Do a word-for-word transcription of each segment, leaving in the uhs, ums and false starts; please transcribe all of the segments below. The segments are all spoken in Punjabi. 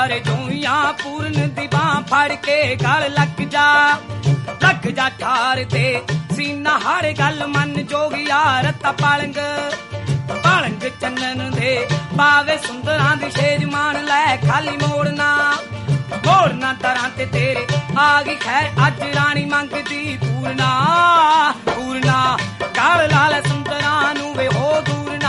ਸਾਰੇ ਜੋਈਆਂ ਪੂਰਨ ਦੀ ਬਾਂਹ ਫੜ ਕੇ ਗਲ ਲੱਗ ਜਾ ਲੱਗ ਜਾ ਠਾਰ ਤੇ ਸੀਨਾ ਹਰ ਗੱਲ ਮੰਨ ਜੋਗਿਆ ਰਤਾ ਪਾਲੰਗ ਪਾਲੰਗ ਚੰਨਨ ਦੇ ਪਾਵੇ ਸੁੰਦਰਾਂ ਦੀ ਸ਼ੇਜ ਮਾਨ ਲੈ ਖਾਲੀ ਮੋੜਨਾ ਮੋੜਨਾ ਦਰਾਂ ਤੇ ਤੇਰੇ ਆ ਗਈ ਖੈਰ ਅੱਜ ਰਾਣੀ ਮੰਗਦੀ ਪੂਰਨਾ ਪੂਰਨਾ ਗਲ ਲਾਲ ਸੁੰਦਰਾਂ ਨੂੰ ਵੇ ਹੋ ਦੂਰਨਾ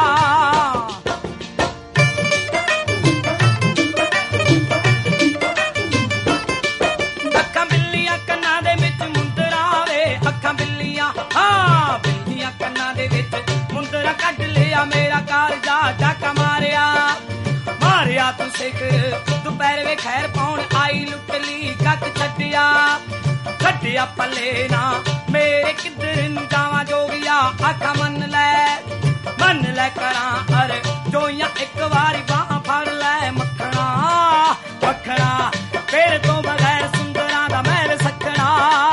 ਅੱਖਾਂ ਬਿੱਲੀਆਂ ਕੰਨਾਂ ਦੇ ਵਿੱਚ ਮੁੰਦਰਾਂ ਵੇ ਅੱਖਾਂ ਬਿੱਲੀਆਂ ਹਾਂ ਬਿੱਲੀਆਂ ਕੰਨਾਂ ਦੇ ਵਿੱਚ ਮੁੰਦਰਾ ਕੱਢ ਲਿਆ ਮੇਰਾ ਕਾਲਜਾ ਡਾਕਾ ਮਾਰਿਆ ਮਾਰਿਆ ਤੂੰ ਸਿੱਖ ਦੁਪਹਿਰ ਵੇ ਖੈਰ ਪਾਉਣ ਆਈ ਲੁੱਟ ਲਈ ਕੱਕ ਛੱਡਿਆ ਛੱਡਿਆ ਪੱਲੇ ਨਾ ਮੇਰੇ ਕਿੱਧਰ ਨੂੰ ਜਾਵਾਂ ਜੋਗਿਆ ਆਖਾਂ ਮੰਨ ਲੈ ਮੰਨ ਲੈ ਕਰਾਂ ਅਰ ਜੋਈਆਂ ਇੱਕ ਵਾਰੀ ਬਾਹਾਂ ਫੜ ਲੈ ਮੱਖਣਾ ਮੱਖਣਾ ਤੇਰੇ ਤੋਂ ਬਗੈਰ ਸੁੰਦਰਾਂ ਦਾ ਮਹਿਲ ਸੱਖਣਾ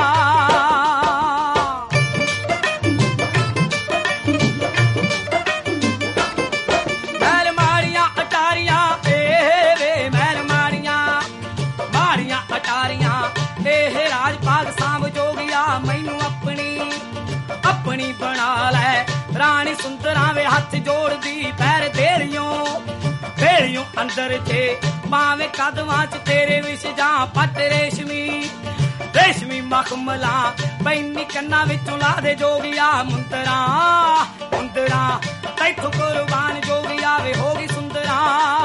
ਮੈਨੂੰ ਆਪਣੀ ਆਪਣੀ ਬਣਾ ਲੈ ਰਾਣੀ ਸੁੰਦਰਾਂ ਵੇ ਹੱਥ ਜੋੜਦੀ ਪੈਰ ਤੇਰੀਓ ਤੇਰੀਓ ਅੰਦਰ ਜੇ ਪਾਵੇਂ ਕਦਮਾਂ ਚ ਤੇਰੇ ਵਿਸ਼ ਜਾਂ ਪੱਟ ਰੇਸ਼ਮੀ ਰੇਸ਼ਮੀ ਮਖਮਲਾ ਪੈਨੀ ਕੰਨਾਂ ਵਿੱਚੋਂ ਲਾ ਦੇ ਜੋਗਿਆ ਮੁੰਦਰਾ ਮੁੰਦਰਾ ਤੈਥੋਂ ਕੁਰਬਾਨ ਜੋਗਿਆ ਵੇ ਹੋ ਗਈ ਸੁੰਦਰਾ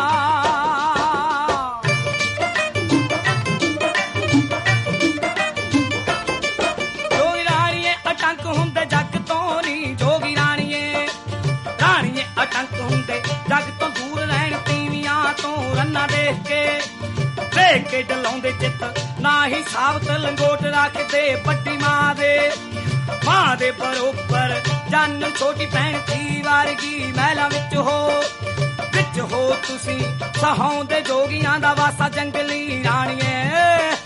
ਅਟੰਕ ਹੁੰਦੇ ਜੱਗ ਤੋਂ ਦੂਰ ਰਹਿਣ ਤੀਵੀਆਂ ਤੋਂ ਰੰਨਾ ਦੇਖ ਕੇ ਦੇਖ ਕੇ ਡਲਾਉਂਦੇ ਚਿੱਤ ਨਾ ਹੀ ਸਾਬਤ ਲੰਗੋਟ ਰੱਖਦੇ ਵੱਡੀ ਮਾਂ ਦੇ ਮਾਂ ਦੇ ਬਰੋਬਰ ਜਨ ਛੋਟੀ ਭੈਣ ਦੀ ਵਰਗੀ ਮਹਿਲਾਂ ਵਿੱਚ ਹੋ ਵਿੱਚ ਹੋ ਤੁਸੀਂ ਸਹਾਉਂਦੇ ਜੋਗੀਆਂ ਦਾ ਵਾਸਾ ਜੰਗਲੀ ਰਾਣੀਏ